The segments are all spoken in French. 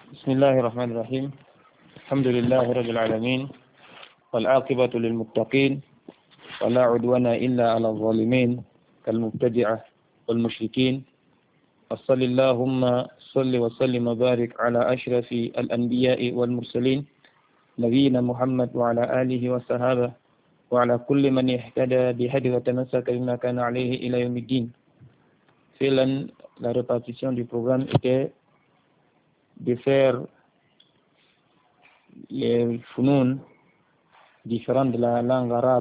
بسم الله الرحمن الرحيم. الحمد لله رب العالمين، والعاقبة للمتقين، ولا عدوان إلا على الظالمين كالمبتدعة والمشركين. وصل اللهم صل وسلم وبارك على أشرف الأنبياء والمرسلين نبينا محمد وعلى آله وصحبه وعلى كل من اهتدى بهدي وتمسك بما كان عليه إلى يوم الدين. La répartition du programme était de faire les funun différents de la langue arabe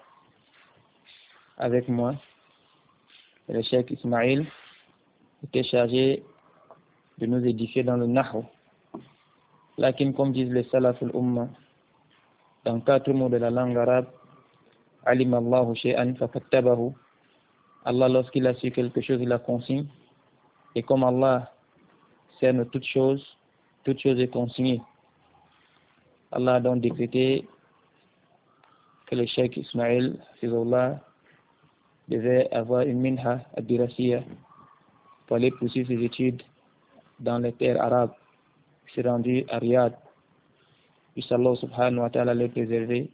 avec moi. Le cheikh Ismaïl était chargé de nous édifier dans le Nahu. Lakin, comme disent les Salaf al-Umma, dans 4 mots de la langue arabe, Alim Allahu shay'an fakattabahu. Allah, lorsqu'il a su quelque chose, il a consigne. Et comme Allah cerne toute chose est consignée. Allah a donc décrété que le cheikh Ismaïl Fizullah devait avoir une minha ad-dirasiyya pour aller poursuivre ses études dans les terres arabes. Il s'est rendu à Riyad. Puisse Allah subhanahu wa ta'ala le préserver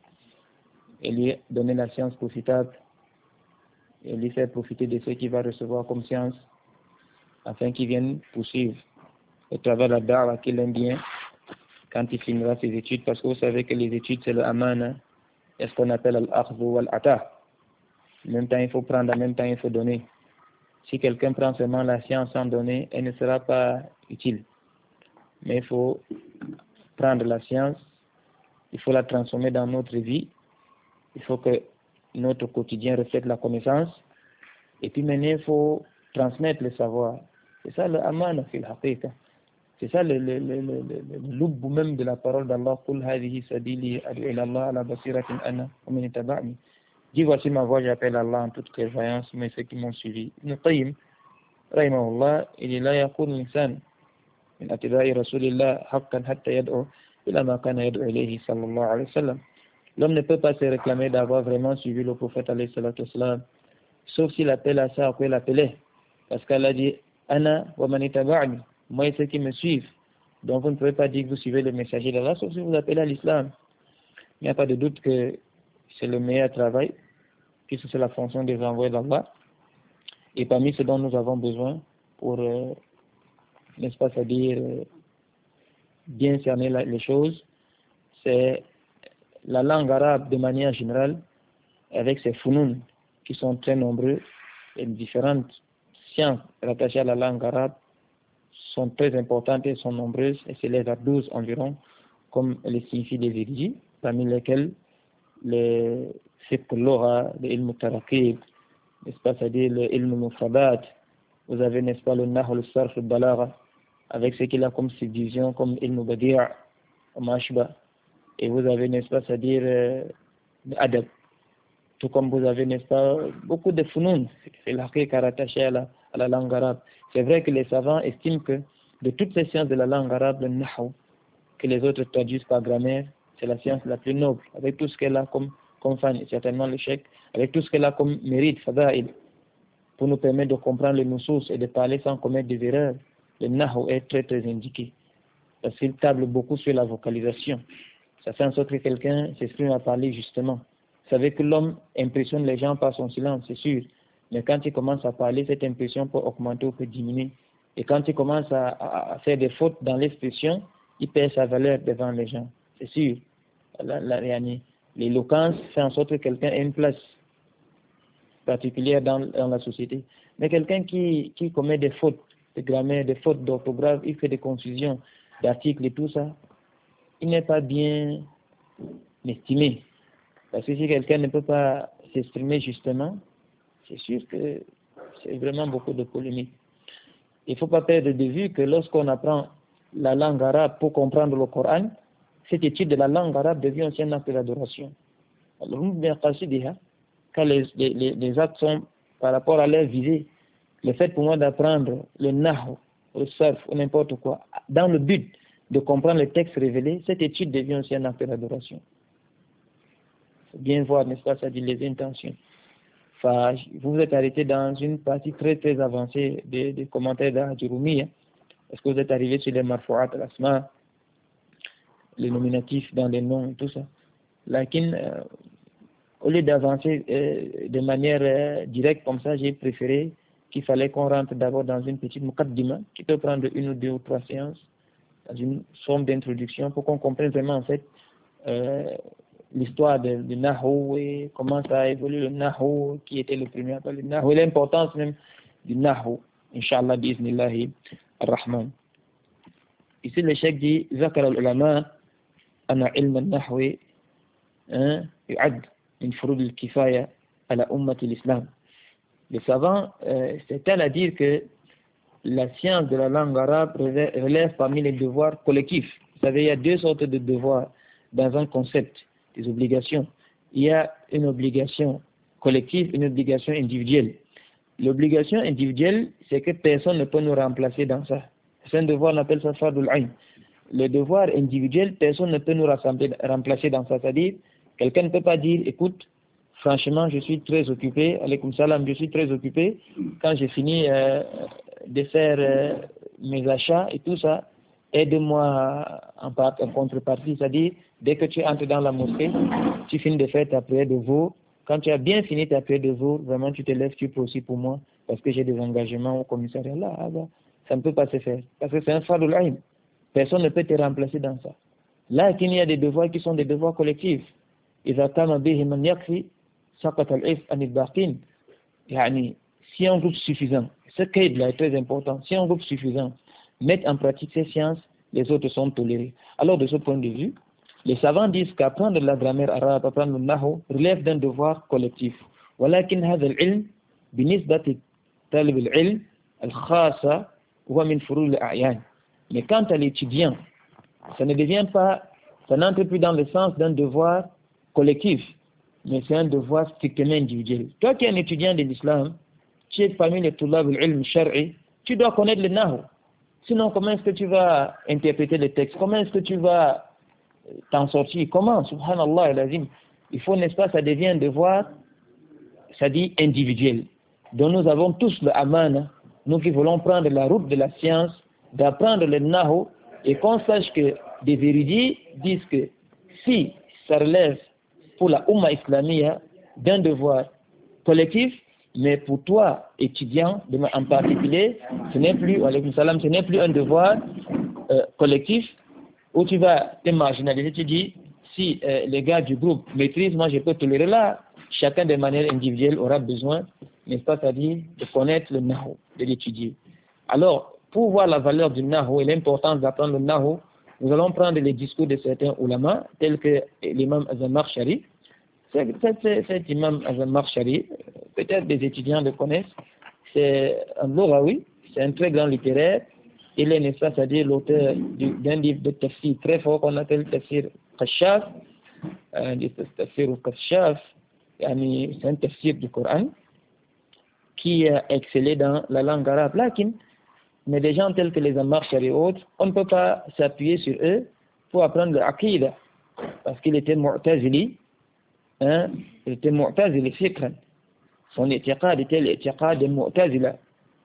et lui donner la science profitable et lui faire profiter de ce qu'il va recevoir comme science afin qu'il vienne poursuivre au travers de la da'wah qu'il aime bien quand il finira ses études, parce que vous savez que les études c'est le amana, est ce qu'on appelle al-akhdhu wal-ata. En même temps il faut prendre, en même temps il faut donner. Si quelqu'un prend seulement la science sans donner, elle ne sera pas utile. Mais il faut prendre la science, il faut la transformer dans notre vie, il faut que notre quotidien reflète la connaissance, et puis maintenant il faut transmettre le savoir. C'est ça le amana fil haqiqa. C'est ça le loub même de la parole d'Allah. Qul hadhihi sabili ad'u ila Allah ala basiratin ana wa man ittaba'ani. Dis, voici ma voix, j'appelle Allah en toute clairvoyance, mais ceux qui m'ont suivi. Ibn Qayyim rahimahullah, il est là yaqul l'insan min atba'i rasulillah haqqan hatta yad'u ila ma kana yad'u ilayhi sallallahu alayhi wa sallam. L'homme ne peut pas se réclamer d'avoir vraiment suivi le prophète alayhi salatu wassalam, sauf s'il appelle à ça après l'appeler. Parce qu'Allah dit ana wa man ittaba'ani, moi et ceux qui me suivent. Donc vous ne pouvez pas dire que vous suivez le messager d'Allah, sauf si vous appelez à l'islam. Il n'y a pas de doute que c'est le meilleur travail, puisque c'est la fonction des envoyés d'Allah. Et parmi ce dont nous avons besoin pour, n'est-ce pas, c'est-à-dire bien cerner les choses, c'est la langue arabe de manière générale, avec ses funun qui sont très nombreux, et différentes sciences rattachées à la langue arabe sont très importantes et sont nombreuses, et s'élèvent à 12 environ, comme les signifient des érudits, parmi lesquels le fiqh al-lugha, le ilm al-tarakib, n'est-ce pas, c'est-à-dire le ilm al-mufradat. Vous avez, n'est-ce pas, le nahu, le sarf, le balagha, avec ce qu'il a comme subdivision, comme ilm al-badi' mashba. Et vous avez, n'est-ce pas, c'est-à-dire l'adab. Tout comme vous avez, n'est-ce pas, beaucoup de funun, c'est l'haqiqa rattaché à la langue arabe. C'est vrai que les savants estiment que de toutes ces sciences de la langue arabe, le nahu, que les autres traduisent par grammaire, c'est la science la plus noble, avec tout ce qu'elle a comme fan, et certainement le cheikh, avec tout ce qu'elle a comme mérite, fada'il, pour nous permettre de comprendre les nusus et de parler sans commettre des erreurs. Le nahu est très très indiqué, parce qu'il table beaucoup sur la vocalisation. Ça fait en sorte que quelqu'un s'exprime à parler justement. Vous savez que l'homme impressionne les gens par son silence, c'est sûr. Mais quand il commence à parler, cette impression peut augmenter ou peut diminuer. Et quand il commence à faire des fautes dans l'expression, il perd sa valeur devant les gens. C'est sûr. L'éloquence fait en sorte que quelqu'un ait une place particulière dans la société. Mais quelqu'un qui commet des fautes de grammaire, des fautes d'orthographe, il fait des confusions d'articles et tout ça, il n'est pas bien estimé. Parce que si quelqu'un ne peut pas s'exprimer justement, c'est sûr que c'est vraiment beaucoup de polémiques. Il ne faut pas perdre de vue que lorsqu'on apprend la langue arabe pour comprendre le Coran, cette étude de la langue arabe devient aussi un acte d'adoration. Alors, quand les actes sont par rapport à leur visée, le fait pour moi d'apprendre le nahu, le sarf ou n'importe quoi, dans le but de comprendre les textes révélés, cette étude devient aussi un acte d'adoration. Il faut bien voir, n'est-ce pas, ça dit les intentions. Enfin, vous vous êtes arrêté dans une partie très très avancée des commentaires d'Ajurumi, Est-ce que vous êtes arrivé sur les marfou'at al-asma, les nominatifs dans les noms et tout ça? Lakin, au lieu d'avancer de manière directe comme ça, j'ai préféré qu'il fallait qu'on rentre d'abord dans une petite muqaddima qui peut prendre 1 ou 2 ou 3 séances, dans une forme d'introduction pour qu'on comprenne vraiment en fait l'histoire du Nahu et comment ça a évolué le Nahu, qui était le premier à parler du Nahu et l'importance même du Nahu, Inch'Allah, bi'iznillahi ar-Rahman. Ici, le cheikh dit Zakar al-ulama ana ilm al-Nahwi yu'ad min furud al-kifaya ala ummat al-Islam. Les savants s'étalent à dire que la science de la langue arabe relève parmi les devoirs collectifs. Vous savez, il y a 2 sortes de devoirs dans un concept, des obligations. Il y a une obligation collective, une obligation individuelle. L'obligation individuelle, c'est que personne ne peut nous remplacer dans ça. C'est un devoir, on appelle ça fardul ayn. Le devoir individuel, personne ne peut nous remplacer dans ça. C'est-à-dire, quelqu'un ne peut pas dire, écoute, franchement, je suis très occupé, alaykoum salam, je suis très occupé. Quand j'ai fini de faire mes achats et tout ça, aide-moi en contrepartie. C'est-à-dire, dès que tu entres dans la mosquée, tu finis de faire ta prière de veau. Quand tu as bien fini ta prière de veau, vraiment tu te lèves, tu peux aussi pour moi, parce que j'ai des engagements au commissariat. Là, ça ne peut pas se faire, parce que c'est un fardul ayn. Personne ne peut te remplacer dans ça. Là, il y a des devoirs qui sont des devoirs collectifs. إذا قام به من يكفي سقط الإثم عن الباقين. يعني, si un groupe suffisant, ce cadre-là est très important, si un groupe suffisant met en pratique ces sciences, les autres sont tolérés. Alors, de ce point de vue, les savants disent qu'apprendre la grammaire arabe, apprendre le nahu, relève d'un devoir collectif. ولكن هذا العلم بالنسبة طالب العلم الخاصة هو من فروع الأعيان. Mais quant à l'étudiant, ça ne devient pas, ça n'entre plus dans le sens d'un devoir collectif, mais c'est un devoir strictement individuel. Toi qui es un étudiant de l'islam, tu es parmi les tulab al-ilm shar'i, tu dois connaître le nahu. Sinon, comment est-ce que tu vas interpréter les textes? Comment est-ce que tu vas t'en sortir? Comment? Subhanallah al-azim. Il faut, n'est-ce pas, ça devient un devoir, ça dit individuel. Donc nous avons tous le amana, nous qui voulons prendre la route de la science, d'apprendre le nahu, et qu'on sache que des érudits disent que si ça relève pour la Ummah islamia d'un devoir collectif, mais pour toi, étudiant, en particulier, ce n'est plus, ce n'est plus un devoir collectif où tu vas te marginaliser. Tu dis, si les gars du groupe maîtrisent, moi je peux tolérer là. Chacun de manière individuelle aura besoin, n'est-ce pas, c'est-à-dire de connaître le nahu, de l'étudier. Alors, pour voir la valeur du nahu et l'importance d'apprendre le nahu, nous allons prendre les discours de certains ulama, tels que l'imam Az-Zamakhshari. Cet imam Az-Zamakhshari, peut-être des étudiants le connaissent, c'est un Lughawi, c'est un très grand littéraire. Il est, n'est-ce pas, c'est-à-dire l'auteur d'un livre de tafsir très fort qu'on appelle Tafsir Kashaf, Tafsir Kashaf, c'est un tafsir du Coran qui a excellé dans la langue arabe. Mais des gens tels que les Zamakhshari et autres, on ne peut pas s'appuyer sur eux pour apprendre le aqida, parce qu'il était mu'tazili, il était mu'tazili fikran. Son i'tiqad était l'i'tiqad de mu'tazila.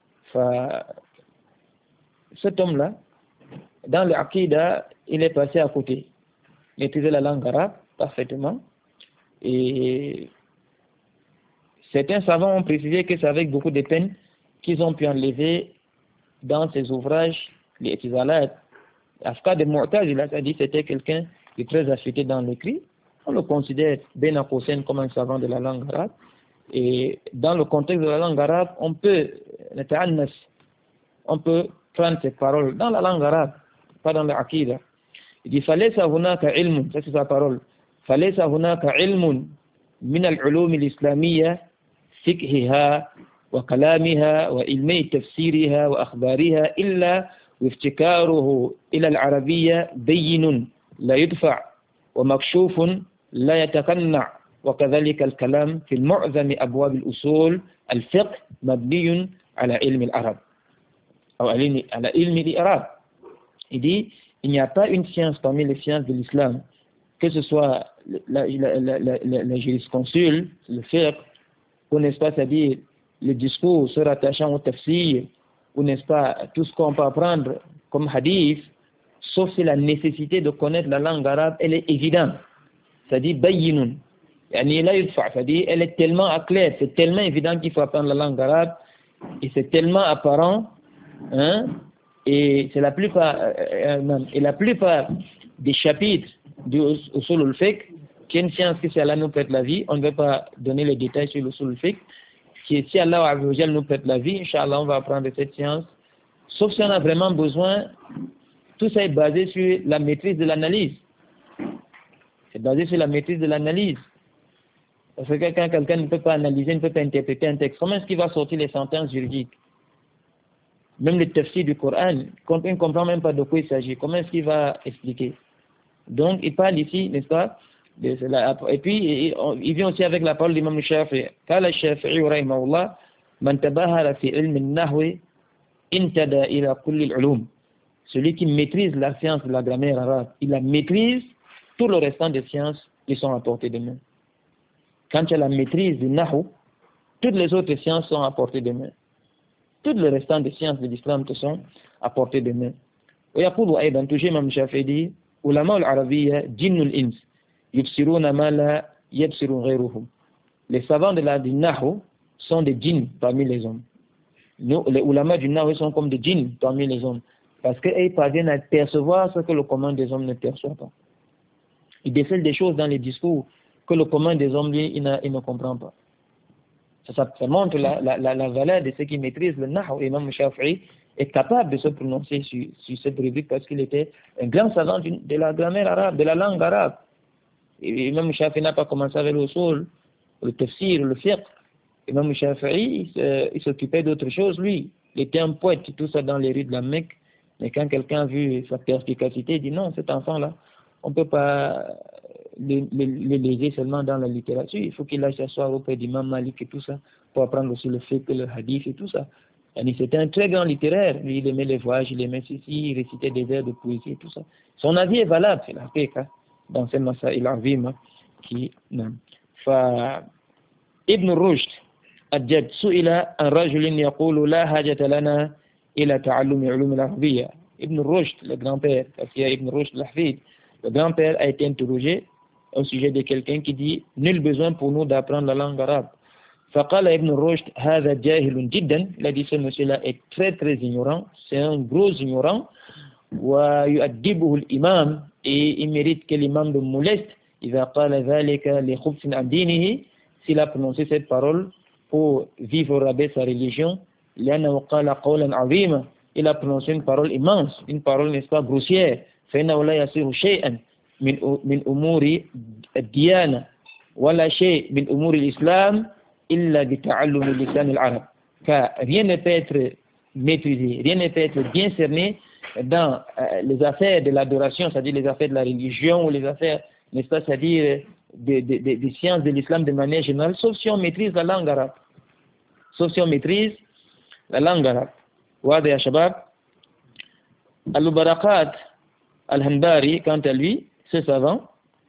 Cet homme-là, dans le aqida, il est passé à côté. Il maîtrisait la langue arabe parfaitement. Et certains savants ont précisé que c'est avec beaucoup de peine qu'ils ont pu enlever dans ses ouvrages les itizalat. Afka de Mu'tazila, c'est-à-dire c'était quelqu'un qui est très affûté dans l'écrit. On le considère Ben Akosen comme un savant de la langue arabe. Et dans le contexte de la langue arabe, on peut prendre ces paroles dans la langue arabe, pas dans l'aqida. Il dit falaysa hunaka ilmun, ça c'est sa parole. Falaysa hunaka ilmun min al-ulum al-islamiyya fiqhiha wa kalamiha wa ilmi tafsiriha wa akhbariha illa وافتكاره إلى العربية بين لا يدفع ومكشوف لا يتقنع وكذلك الكلام في المعظم أبواب الأصول الفقه مبني على علم العرب أو على علم الإعراب. Il dit il n'y a pas une science parmi les sciences de l'islam, que ce soit la jurisconsulte, le fiqh, ou n'est-ce pas, c'est-à-dire le discours se rattachant au tafsir, ou n'est-ce pas, tout ce qu'on peut apprendre comme hadith, sauf si la nécessité de connaître la langue arabe, elle est évidente. C'est-à-dire, bayyinun. C'est-à-dire, elle est tellement claire, c'est tellement évident qu'il faut apprendre la langue arabe, et c'est tellement apparent, hein, et c'est la plupart des chapitres du usul al-fiqh, qui est une science que si Allah nous prête la vie, on ne va pas donner les détails sur l'usul al-fiqh, qui est si Allah nous prête la vie, Inch'Allah, on va apprendre cette science, sauf si on a vraiment besoin. Tout ça est basé sur la maîtrise de l'analyse. C'est basé sur la maîtrise de l'analyse. Parce que quand quelqu'un ne peut pas analyser, ne peut pas interpréter un texte, comment est-ce qu'il va sortir les sentences juridiques? Même le tafsir du Coran, quand il ne comprend même pas de quoi il s'agit, comment est-ce qu'il va expliquer? Donc, il parle ici, n'est-ce pas? Et puis, il vient aussi avec la parole d'Imam Shafi'i. Qala Shafi'i rahimahullah, man tabahara fi ilm an-nahwi intada ila kulli al-ulum. Celui qui maîtrise la science de la grammaire arabe, il la maîtrise tout le restant des sciences qui sont à portée de main. Quand tu as la maîtrise du nahu, toutes les autres sciences sont à portée de main. Tout le restant des sciences de l'islam te sont à portée de main. ويقول أيضا toujours Imam Shafi'i dit علماء العربية جن الإنس يبصرون ما لا يبصر غيرهم. Les savants de la du nahu sont des djinns parmi les hommes. Nous, les ulama du nahu sont comme des djinns parmi les hommes. Parce qu'ils parviennent à percevoir ce que le commun des hommes ne perçoit pas. Ils décèlent des choses dans les discours que le commun des hommes, lui, il ne comprend pas. Ça montre la valeur de ceux qui maîtrisent le nahu. Imam Shafi'i est capable de se prononcer sur cette rubrique parce qu'il était un grand savant de la grammaire arabe, de la langue arabe. Et Imam Shafi'i n'a pas commencé avec le usul, le tafsir, le fiqh. Imam Shafi'i, il s'occupait d'autre chose, lui. Il était un poète, tout ça dans les rues de la Mecque. Mais quand quelqu'un a vu sa perspicacité, il dit non, cet enfant-là, on ne peut pas le léser seulement dans la littérature. Il faut qu'il aille s'asseoir auprès d'Imam Malik et tout ça, pour apprendre aussi le fiqh, le hadith et tout ça. C'était un très grand littéraire. Lui, il aimait les voyages, il aimait ceci, il récitait des vers de poésie et tout ça. Son avis est valable, c'est la fiqh, dans ce masail al-azim qui n'aime. Ibn Rushd الجد سئل عن رجل يقول لا حاجة لنا إلى تعلم علوم العربية. Ibn Rushd, le grand-père, parce qu'il y a Ibn Rushd al-Hafid, le grand-père a été interrogé au sujet de quelqu'un qui dit nul besoin pour nous d'apprendre la langue arabe. فقال ابن رشد هذا جاهل جدا. Il a dit ce monsieur-là est très très ignorant, c'est un gros ignorant. ويؤدبه الإمام, et il mérite que l'imam le moleste إذا قال ذلك لخبث عن دينه, s'il a prononcé cette parole pour vivre au rabais sa religion. لأنه قال قولا عظيما, il a prononcé une parole immense, une parole n'est-ce pas grossière. فإنه لا يصير شيئا من أمور الديانة ولا شيء من أمور الإسلام إلا بتعلم اللسان العرب. Car rien ne peut être maîtrisé, rien ne peut être bien cerné dans les affaires de l'adoration, c'est-à-dire les affaires de la religion ou les affaires, n'est-ce pas, c'est-à-dire des sciences de l'islam de manière générale, sauf si on maîtrise la langue arabe. Sauf si on maîtrise la langue arabe. Ouad ya Shabab, Al-Barakat Al-Hanbari, quant à lui, ce savant,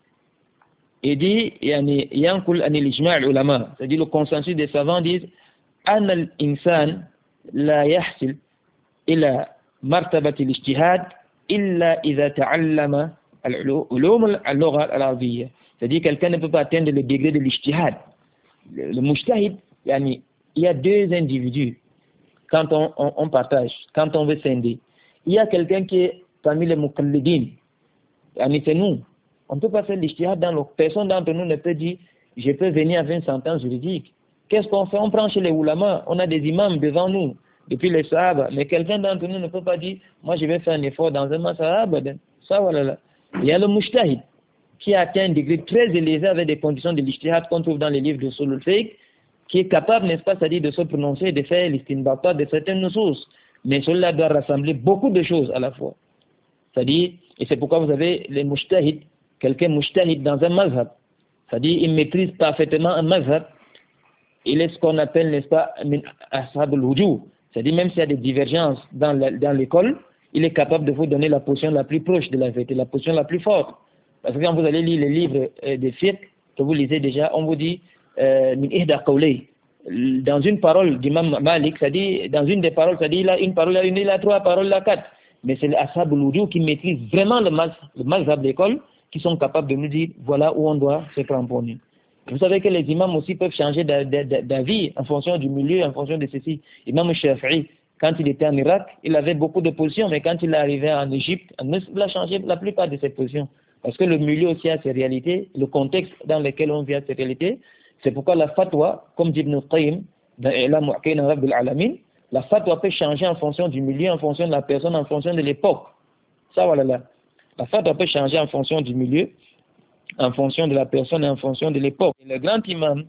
il dit, Yankul anil ijma' al-ulama, c'est-à-dire le consensus des savants disent, An al-insan la yahsil ila martabat al-ijtihad illa idha ta'allama al-ulum al-lugha al-arabiyya. C'est-à-dire quelqu'un ne peut pas atteindre le degré de l'ijtihad. Le mujtahid, il y a deux individus quand on partage, quand on veut scinder. Il y a quelqu'un qui est parmi les muqallidin, c'est nous. On ne peut pas faire l'ijtihad dans l'eau. Personne d'entre nous ne peut dire je peux venir avec une sentence juridique. Qu'est-ce qu'on fait? On prend chez les ulama, on a des imams devant nous, depuis les sahaba, mais quelqu'un d'entre nous ne peut pas dire moi je vais faire un effort dans un masahaba. Ça, voilà. Il y a le mujtahid qui a atteint un degré très élevé avec des conditions de l'ijtihad qu'on trouve dans les livres de Usul al-Fiqh, qui est capable, n'est-ce pas, c'est-à-dire de se prononcer, de faire l'istinbat de certaines sources. Mais cela doit rassembler beaucoup de choses à la fois. C'est-à-dire, et c'est pourquoi vous avez les mujtahid, quelqu'un mujtahid dans un mazhab, c'est-à-dire il maîtrise parfaitement un mazhab, il est ce qu'on appelle, n'est-ce pas, min ashab al-wujuh, c'est-à-dire même s'il y a des divergences dans l'école, il est capable de vous donner la position la plus proche de la vérité, la position la plus forte. Parce que quand vous allez lire les livres de fiqh que vous lisez déjà, on vous dit min ihda qawlay, dans une parole d'Imam Malik, c'est-à-dire dans une des paroles, c'est-à-dire il a une parole, il a trois paroles, il a quatre. Mais c'est les ashab al-wudu qui maîtrisent vraiment le mazhab d'école, qui sont capables de nous dire voilà où on doit se cramponner. Vous savez que les imams aussi peuvent changer d'avis en fonction du milieu, en fonction de ceci. Imam Shafi'i, quand il était en Irak, il avait beaucoup de positions, mais quand il est arrivé en Égypte, il a changé la plupart de ses positions. Parce que le milieu aussi a ses réalités, le contexte dans lequel on vit a ses réalités. C'est pourquoi la fatwa, comme dit Ibn Qayyim, dans I'lam Mu'aqqirin Rabbil Alamin, la fatwa peut changer en fonction du milieu, en fonction de la personne, en fonction de l'époque. Ça, voilà là. La fatwa peut changer en fonction du milieu, en fonction de la personne et en fonction de l'époque. Et le grand imam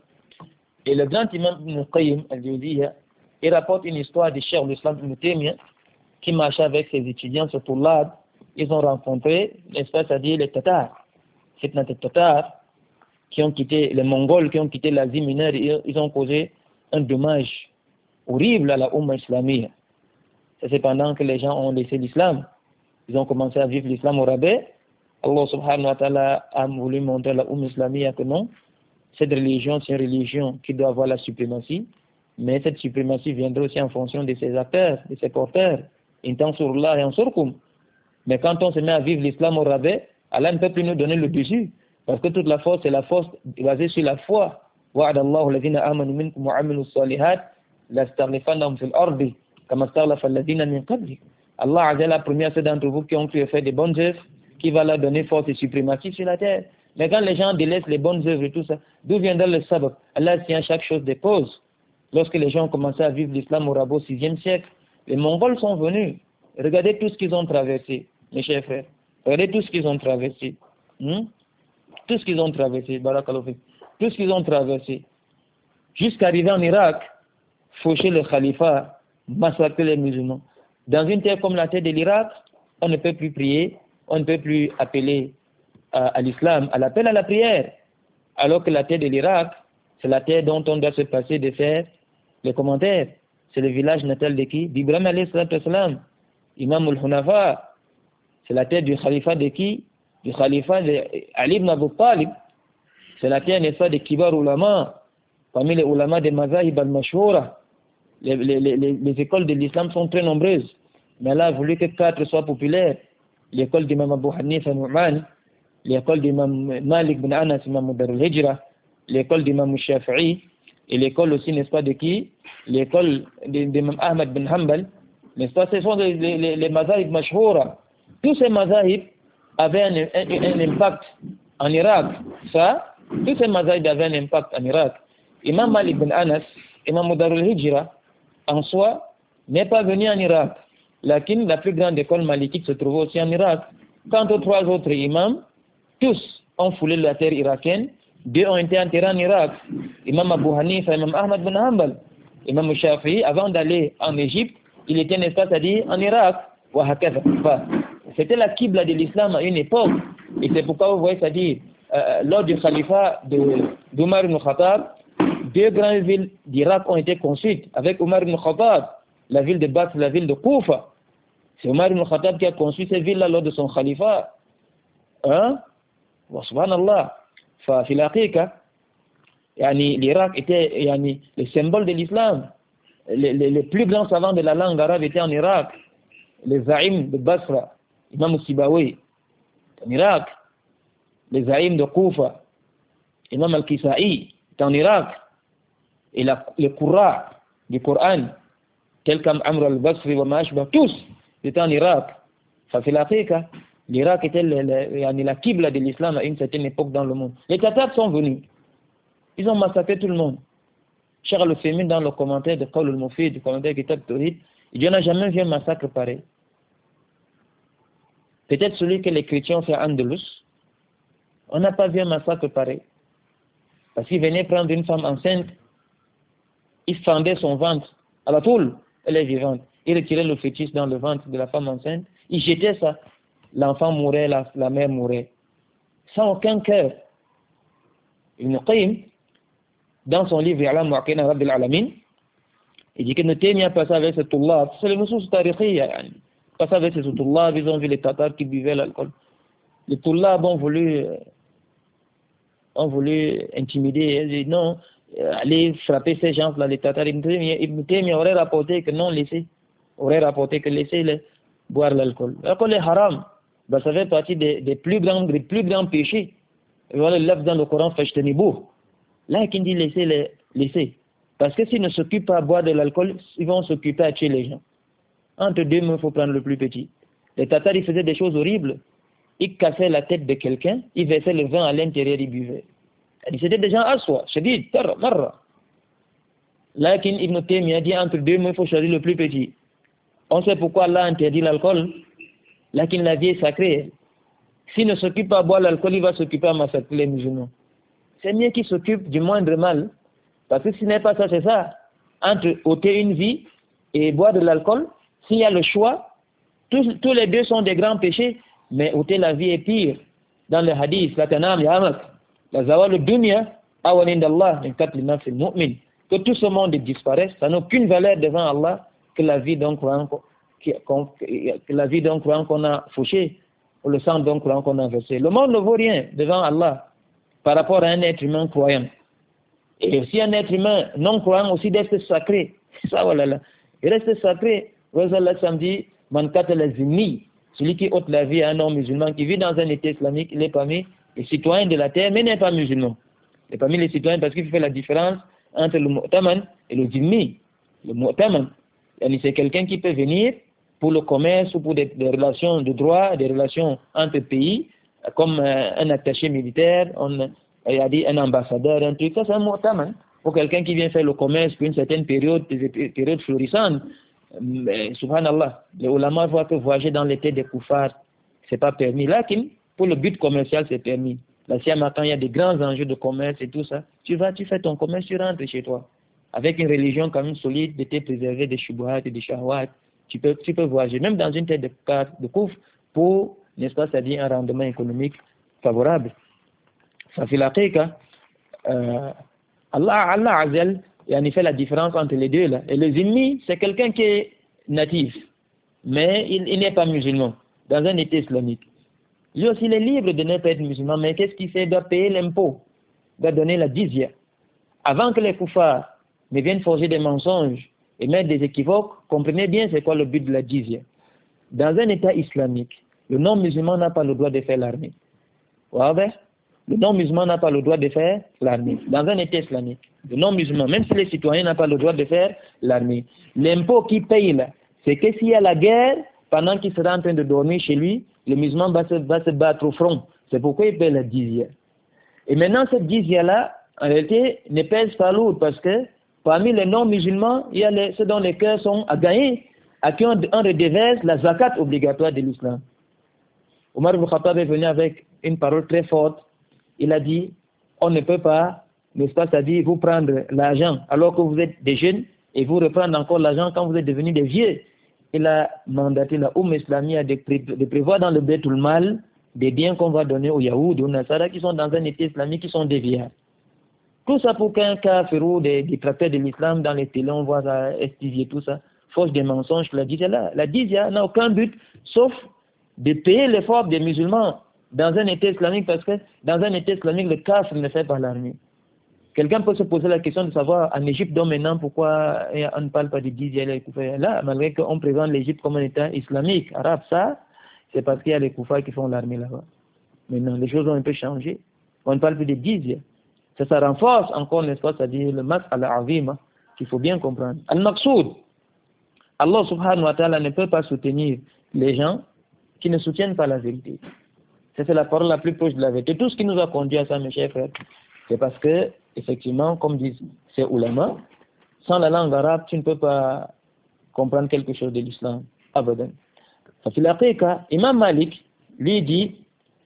Ibn Qayyim al-Jawziyya, il rapporte une histoire de Cheikh l'Islam Ibn Taymiyyah qui marchait avec ses étudiants sur Toulad. Ils ont rencontré, n'est-ce pas, c'est-à-dire les Tatars. Fitnat al-Tatars, qui ont quitté, les Mongols qui ont quitté l'Asie mineure, ils ont causé un dommage horrible à la Ummah islamique. C'est pendant que les gens ont laissé l'islam. Ils ont commencé à vivre l'islam au rabais. Allah subhanahu wa ta'ala a voulu montrer à la Ummah islamique que non, cette religion, c'est une religion qui doit avoir la suprématie, mais cette suprématie viendra aussi en fonction de ses acteurs, de ses porteurs. Intansurullah et ansurkum. Mais quand on se met à vivre l'islam au rabais, Allah ne peut plus nous donner le dessus. Parce que toute la force, c'est la force basée sur la foi. وَعَدَ اللَّهُ الَّذِينَ آمَنُوا مِنكُمْ وَعَمِلُوا الصَّالِحَاتِ لَاسْتَخْلِفَنَّهُمْ فِي الْأَرْضِ كَمَا اسْتَخْلَفَ الَّذِينَ مِنْ قَبْلِهِمْ. Allah a dit la première, ceux d'entre vous qui ont cru faire des bonnes œuvres, qui va leur donner force et suprématie sur la terre. Mais quand les gens délaissent les bonnes œuvres et tout ça, d'où viendra le sabbat? Allah tient chaque chose des causes. Lorsque les gens ont commencé à vivre l'islam au rabot au 6e siècle, les Mongols sont venus. Regardez tout ce qu'ils ont traversé, mes chers frères. Regardez tout ce qu'ils ont traversé. Tout ce qu'ils ont traversé, barakallahu fik. Tout ce qu'ils ont traversé. Jusqu'à arriver en Irak, faucher le khalifa, massacrer les musulmans. Dans une terre comme la terre de l'Irak, on ne peut plus prier, on ne peut plus appeler à l'islam, à l'appel à la prière. Alors que la terre de l'Irak, c'est la terre dont on doit se passer de faire les commentaires. C'est le village natal de qui? D'Ibrahim alayhi salatu wassalam, Imam al-Hunafa. C'est la terre du khalifa de qui? Du khalifa d'Ali ibn Abu Talib. C'est la terre, n'est-ce pas, de Kibar Ulama, parmi les ulama des Mazahib al-Mashhoura. Les écoles de l'islam sont très nombreuses. Mais Allah a voulu que 4 soient populaires. L'école d'Imam Abu Hanifa Nu'man, l'école d'Imam Malik bin Anas, Imam Dar al-Hijra, l'école d'Imam Shafi'i, et l'école aussi, n'est-ce pas, de qui? L'école d'Imam Ahmad bin Hanbal. N'est-ce pas? Ce sont les Mazahib Mashhoura. Tous ces Mazahib avaient un impact en Irak. Ça, tous ces Mazahib avaient un impact en Irak. Imam Malik bin Anas, Imam Dar al-Hijra, en soi, n'est pas venu en Irak. La plus grande école malikite se trouve aussi en Irak. Quant aux 3 autres imams, tous ont foulé la terre irakienne. 2 ont été enterrés en Irak. Imam Abu Hanifa, Imam Ahmad bin Hanbal, Imam Shafi'i, avant d'aller en Égypte, il était, n'est-ce pas, c'est-à-dire en Irak. C'était la qibla de l'islam à une époque. Et c'est pourquoi vous voyez, c'est-à-dire, lors du khalifa d'Omar ibn Khattab, 2 grandes villes d'Irak ont été construites avec Omar ibn Khattab, la ville de Basra, la ville de Koufa. C'est Omar ibn Khattab qui a construit ces villes-là lors de son khalifa. Subhanallah. في الحقيقة يعني l'Irak était le symbole de l'islam. Les plus grands savants de la langue arabe étaient en Irak. Les zaïms de Basra, Imam Sibawi, en Irak. Les zaïms de Koufa, Imam Al-Kisa'i, est en Irak. Et les Qurra du Coran, tels comme Amr al-Basri wa Mashbah, tous étaient en Irak. في الحقيقة l'Irak était la qibla de l'islam à une certaine époque dans le monde. Les Tatars sont venus. Ils ont massacré tout le monde. Cheikh Al-Uthaymeen, dans le commentaire de Qawl al-Mufid, le commentaire Kitab Tawhid, il dit on n'a jamais vu un massacre pareil. Peut-être celui que les chrétiens ont fait à Andalus. On n'a pas vu un massacre pareil. Parce qu'ils venaient prendre une femme enceinte, ils fendaient son ventre à la toule, elle est vivante. Ils retiraient le fœtus dans le ventre de la femme enceinte, ils jetaient ça. L'enfant mourait, la mère mourait. Sans aucun cœur. Ibn Qayyim, dans son livre I'lam Mu'aqqirin Rabbil Alamin, il dit que Ibn Taymiyyah passait avec ses tullab, c'est le nusus tarikhiyya, passait avec ses tullab, ils ont vu les Tatars qui buvaient l'alcool. Les tullab ont voulu intimider, ils dit non, allez frapper ces gens-là, les Tatars. Ibn Taymiyyah aurait rapporté que non, laissez, aurait rapporté que laissez-les. boire l'alcool. L'alcool est haram. Ben, ça fait partie des plus grands péchés. Et voilà le lève dans le Coran, fajtanibuh. Là, qui dit laissez. Parce que s'ils ne s'occupent pas à boire de l'alcool, ils vont s'occuper à tuer les gens. Entre deux mains, il faut prendre le plus petit. Les Tatars, ils faisaient des choses horribles. Ils cassaient la tête de quelqu'un, ils versaient le vin à l'intérieur, ils buvaient. C'était des gens aswa, shadid, tarra, marra. Lakin Ibn Taymiyyah dit entre deux mains, il faut choisir le plus petit. On sait pourquoi Allah interdit l'alcool. Lakin la vie est sacrée. S'il ne s'occupe pas à boire l'alcool, il va s'occuper à massacrer les musulmans. C'est mieux qu'il s'occupe du moindre mal. Parce que si ce n'est pas ça, c'est ça. Entre ôter une vie et boire de l'alcool, s'il y a le choix, tous les deux sont des grands péchés, mais ôter la vie est pire. Dans le hadith, la tanam yamak, la zawal dunya, awanindallah, min qatl nafs al-mu'min. Que tout ce monde disparaisse, ça n'a aucune valeur devant Allah que la vie d'un croyant qu'on a fauché, ou le sang d'un croyant qu'on a versé. Le monde ne vaut rien devant Allah par rapport à un être humain croyant. Et aussi un être humain non croyant aussi reste sacré. Ça, voilà. Il reste sacré. Allah samedi, man qatala zimmi, celui qui ôte la vie à un homme musulman qui vit dans un État islamique, il est parmi les citoyens de la terre, mais n'est pas musulman. Il est parmi les citoyens parce qu'il fait la différence entre le mu'taman et le zimmi. Le mu'taman, c'est quelqu'un qui peut venir pour le commerce ou pour des relations de droit, des relations entre pays, comme un attaché militaire, il a dit un ambassadeur, un truc, ça c'est un mu'taman. Pour quelqu'un qui vient faire le commerce pour une certaine période, des périodes florissantes, subhanallah, les ulama voient que voyager dans l'été des koufars, c'est pas permis. Là, pour le but commercial, c'est permis. Là, si maintenant il y a des grands enjeux de commerce et tout ça, tu fais ton commerce, tu rentres chez toi. Avec une religion quand même solide, de te préserver des shubuhat et des shahwat, tu peux voyager, même dans une tête de couvre, pour, n'est-ce pas, c'est-à-dire un rendement économique favorable. Ça fait la qiqa. Allah Azzel, il a fait la différence entre les deux là. Et le zimmi, c'est quelqu'un qui est natif, mais il n'est pas musulman, dans un État islamique. Lui aussi, il est libre de ne pas être musulman, mais qu'est-ce qu'il fait? Il doit payer l'impôt, il doit donner la jizya. Avant que les koufars ne viennent forger des mensonges et mettre des équivoques, comprenez bien c'est quoi le but de la jizya. Dans un État islamique, le non-musulman n'a pas le droit de faire l'armée. Le non-musulman n'a pas le droit de faire l'armée. Dans un État islamique, le non-musulman, même si les citoyens n'ont pas le droit de faire l'armée. L'impôt qu'il paye là, c'est que s'il y a la guerre, pendant qu'il sera en train de dormir chez lui, le musulman va se battre au front. C'est pourquoi il paye la jizya. Et maintenant, cette jizya-là, en réalité, ne pèse pas lourd parce que parmi les non-musulmans, il y a ceux dont les cœurs sont à gagner, à qui on redéverse la zakat obligatoire de l'islam. Omar ibn Khattab est venu avec une parole très forte. Il a dit, on ne peut pas, n'est-ce pas, c'est-à-dire vous prendre l'argent alors que vous êtes des jeunes et vous reprendre encore l'argent quand vous êtes devenus des vieux. Il a mandaté la Islamia de prévoir dans le Baitul Mal des biens qu'on va donner aux Yaoud, aux Nasara qui sont dans un État islamique, qui sont des vieillards. Tout ça pour qu'un kafirou des tractaires de l'islam dans les télés, on voit ça, estivier tout ça, force des mensonges, la jizya là. La jizya n'a aucun but sauf de payer l'effort des musulmans dans un État islamique, parce que dans un État islamique, le kafir ne fait pas l'armée. Quelqu'un peut se poser la question de savoir en Égypte, donc maintenant, pourquoi on ne parle pas de jizya et les là, malgré qu'on présente l'Égypte comme un État islamique, arabe, ça, c'est parce qu'il y a les koufars qui font l'armée là-bas. Maintenant, les choses ont un peu changé. On ne parle plus de jizya. Ça renforce encore, n'est-ce pas, c'est-à-dire le mas al-azima, qu'il faut bien comprendre. Al-maqsoud, Allah subhanahu wa ta'ala ne peut pas soutenir les gens qui ne soutiennent pas la vérité. Ça, c'est la parole la plus proche de la vérité. Tout ce qui nous a conduit à ça, mes chers frères, c'est parce que, effectivement, comme disent ces ulama, sans la langue arabe, tu ne peux pas comprendre quelque chose de l'islam. Abadan. Ça fait la qiqa. Imam Malik, lui, dit,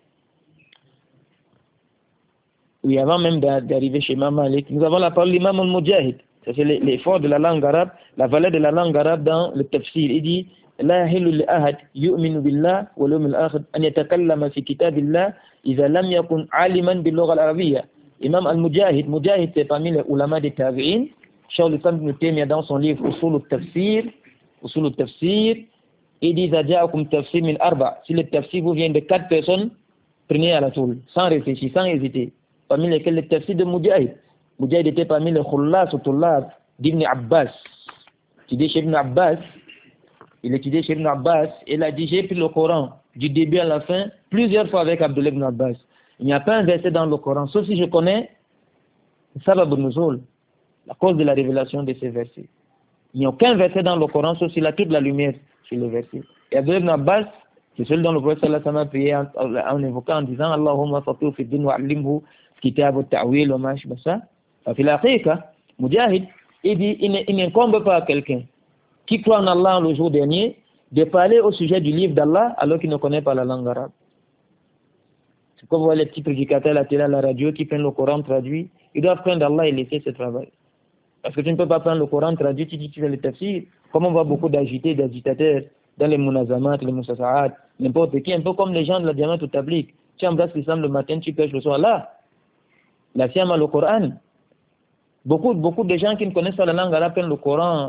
oui, avant même d'arriver chez Imam Malik, nous avons la parole de l'imam al-Mujahid. Ça, c'est l'effort de la langue arabe, la valeur de la langue arabe dans le tafsir. Il dit, لا يحل لأحد يؤمن بالله واليوم الآخر أن يتكلم في كتاب الله إذا لم يكن عالما باللغة العربية. Imam al-Mujahid, Mujahid c'est parmi les ulama des tabi'in. Cheikh al-Islam ibn Taymiyyah dans son livre Usul al-Tafsir, il dit إذا جاءكم تفسير من أربع. Si le tafsir vous vient de 4 personnes, prenez à la toule, sans réfléchir, sans hésiter. Parmi lesquels le tafsir de Mujahid. Mujahid était parmi les khullas ou tullab d'Ibn Abbas. Qui dit chez Ibn Abbas, il étudiait chez Ibn Abbas, et il a dit, j'ai pris le Coran du début à la fin, plusieurs fois avec Abdullah ibn Abbas. Il n'y a pas un verset dans le Coran, sauf si je connais Sabab al-Nuzul, la cause de la révélation de ces versets. Il n'y a aucun verset dans le Coran, sauf s'il a toute la lumière sur le verset. Et Abdullah ibn Abbas, c'est celui dont le prophète sallallahu alayhi wa sallam a prié en évoquant, en disant, Allahumma fatuhu fi din wa alimhu kitab al-ta'wil wa ma shbasa. Fi l'aqiqa, Mujahid, il dit, il n'incombe pas à quelqu'un qui croit en Allah le jour dernier de parler au sujet du livre d'Allah alors qu'il ne connaît pas la langue arabe. C'est comme vous voyez les petits prédicateurs à la télé, à la radio qui prennent le Coran traduit, ils doivent prendre Allah et laisser ce travail. Parce que tu ne peux pas prendre le Coran traduit, tu dis tu fais le tafsir. Comme on voit beaucoup d'agitateurs dans les munazamat, les musassa'at, n'importe qui, un peu comme les gens de la Diamant ou Tablik. Tu embrasses l'islam le matin, tu pêches le soir. Là, la siyama, le Coran. Beaucoup de gens qui ne connaissent pas la langue arabe prennent le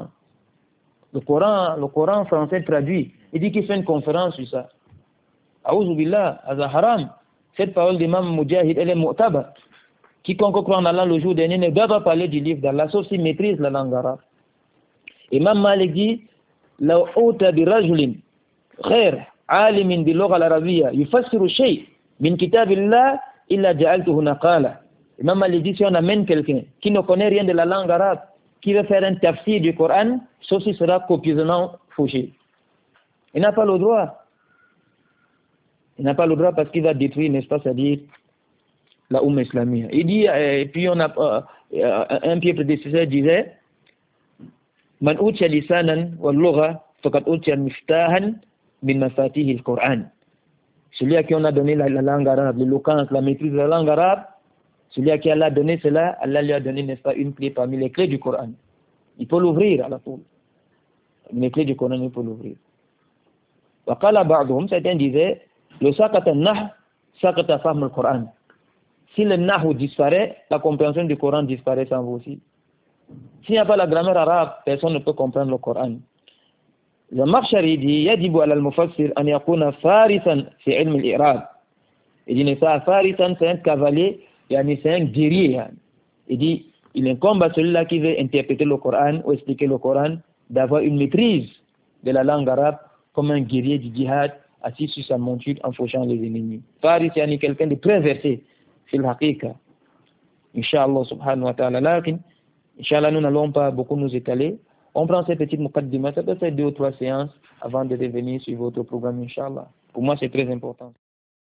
Coran français traduit. Il dit qu'il fait une conférence sur ça. A'ouzou billah, haram. Cette parole d'Imam Mujahid, elle est mu'taba. Quiconque croit en Allah le jour dernier ne doit pas parler du livre d'Allah, sauf s'il maîtrise la langue arabe. Imam Malik dit, لو أوتى برجل غير عالم باللغة العربية يفسر شيء من كتاب الله إلا جعلته نقالا. Imam Malik dit, si on amène quelqu'un qui ne connaît rien de la langue arabe, qui veut faire un tafsir du Coran, sauf s'il sera copieusement fauché. Il n'a pas le droit. Il n'a pas le droit parce qu'il va détruire, n'est-ce pas, c'est-à-dire la Oumma Islamia. Il dit, et puis on a un pied prédécesseur disait, Man utiya lisanan wal lugha faqad utiya miftahan min mafatih al-Qur'an. Celui à qui on a donné la langue arabe, l'éloquence, la maîtrise de la langue arabe, celui à qui Allah a donné cela, Allah lui a donné, n'est-ce pas, une clé parmi les clés du Coran. Il peut l'ouvrir à la tour. Les clés du Coran, il peut l'ouvrir. Wa qala ba'dhum, certains disaient, le sakata nah, sakata fahm al-Qur'an. Si le nahu disparaît, la compréhension du Coran disparaît sans vous aussi. S'il n'y a pas la grammaire arabe, personne ne peut comprendre le Coran. Le Makhshari dit, yajibu ala al-mufassir an yakuna farisan fi ilm al-i'rab. Il dit, n'est-ce pas, farisan, c'est un cavalier, c'est un guerrier. Il dit, il incombe à celui-là qui veut interpréter le Coran ou expliquer le Coran, d'avoir une maîtrise de la langue arabe comme un guerrier du djihad assis sur sa monture en fauchant les ennemis. Faris, c'est quelqu'un de très versé, c'est l'haqiqa. Inch'Allah subhanahu wa ta'ala. Lakin, Inch'Allah, nous n'allons pas beaucoup nous étaler. On prend ces petites muqaddimah, ça peut faire 2 ou 3 séances avant de revenir sur votre programme, Inch'Allah. Pour moi, c'est très important.